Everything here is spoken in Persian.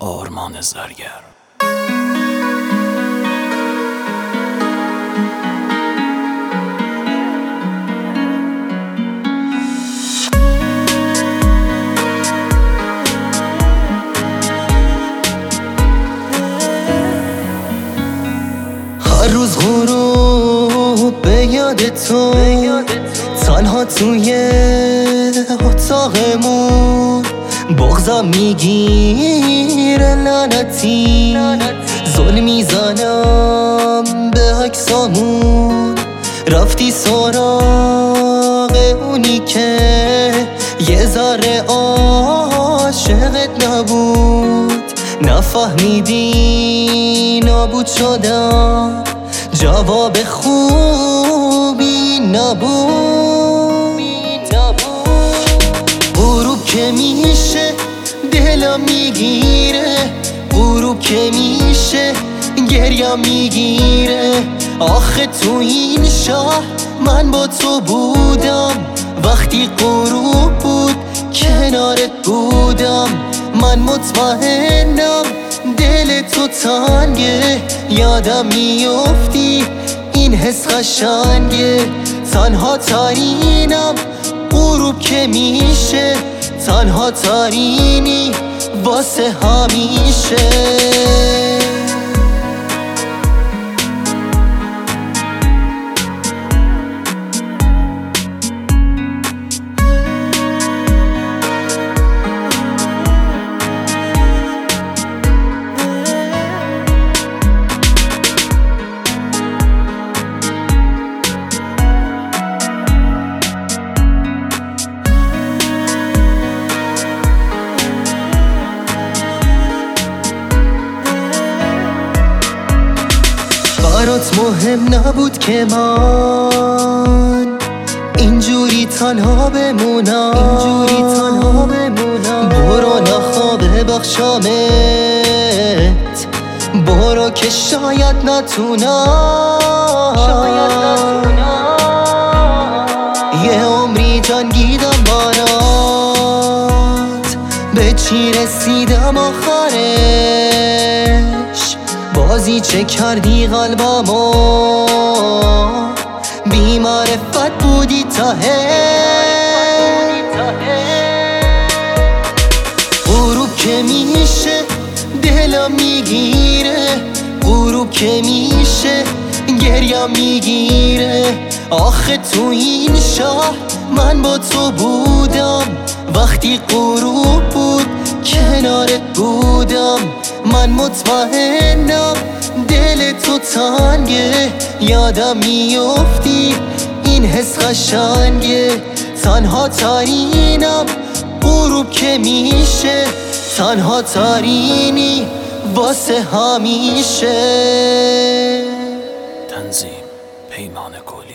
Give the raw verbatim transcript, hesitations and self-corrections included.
آرمان زرگر. هر روز غروب به یاد تو تنها توی اتاقمون بغضم میگیره لعنتی ظلم میزنم به عکسامون رفتی سراغ اونی که یه ذره عاشقت نبود نفهمیدی نابود شدم جواب خوبی نبود غروب که میشه دلم میگیره غروب که میشه گریم میگیره آخه تو این شهر من با تو بودم وقتی غروب بود کنارت بودم من مطمئنم دل تو تنگه یادم میافتی این حس قشنگه تنها ترینم غروب که میشه تنها ترینی واسه همیشه برات مهم نبود که من اینجوری تنها بمونم اینجوری تنها بمونم برو نخواه ببخشمت برو که شاید نتونم شاید نتونم یه عمری جنگیدم برات به چی رسیدم آخرش بازی چه کردی قلبمو بی معرفت بودی تهه غروب که میشه دلم میگیره غروب که میشه گریم میگیره آخه تو این شهر من با تو بودم وقتی غروب بود کنارت بودم من مطمئنم دل تو تنگه یادم میافتی این حس قشنگه تنها ترینم غروب که میشه تنها ترینی واسه همیشه تنظیم پیمان گل.